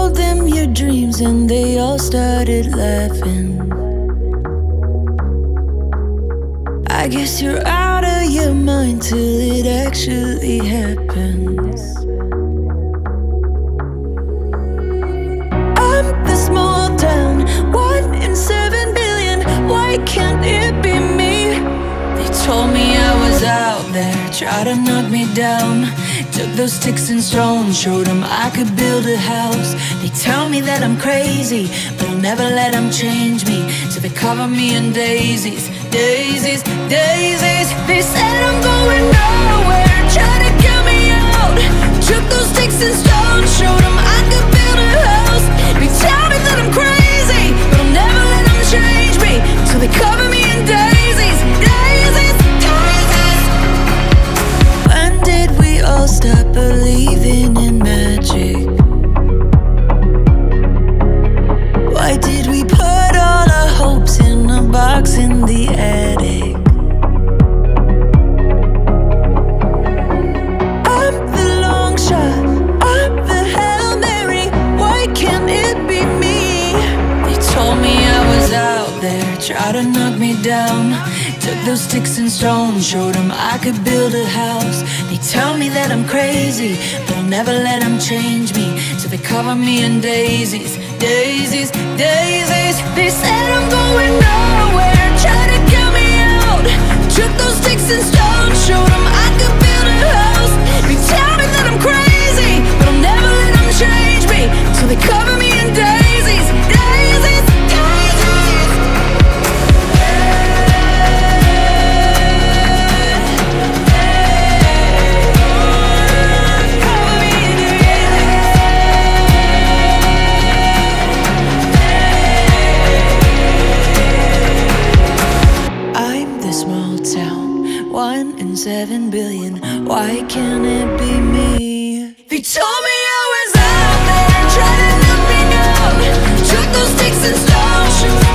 told them your dreams and they all started laughing. I guess you're out of your mind till it actually happens. I'm the small town, 1 in 7 billion. Why can't it be me? They told me I was out there, tried to knock me down. Took those sticks and stones, showed them I could build a house. They tell me that I'm crazy, but I'll never let them change me. So they cover me in daisies, daisies, daisies. They said I'm going nowhere, try to get me out. Took those sticks and stones, showed them I could build a house. They tell me that I'm crazy, but I'll never let them change me. So they cover me in daisies, daisies, daisies. When did we all stop believing in magic? Why did we put all our hopes in a box in the attic? I'm the long shot, I'm the Hail Mary. Why can't it be me? They told me I was out there, tried to knock me down. Took those sticks and stones, showed them I could build a house. They tell me that I'm crazy, but I'll never let them change me. So they cover me in daisies, daisies, daisies. They said I'm going nowhere, try to get me out. Took those sticks and stones, showed them I could build a house. They tell me that I'm crazy, but I'll never let them change me. So they cover me in daisies, daisies, daisies. I'm the small town, 1 in 7 billion. Why can't it be me? They told me I was out there, trying to knock me down. Took those sticks and stones,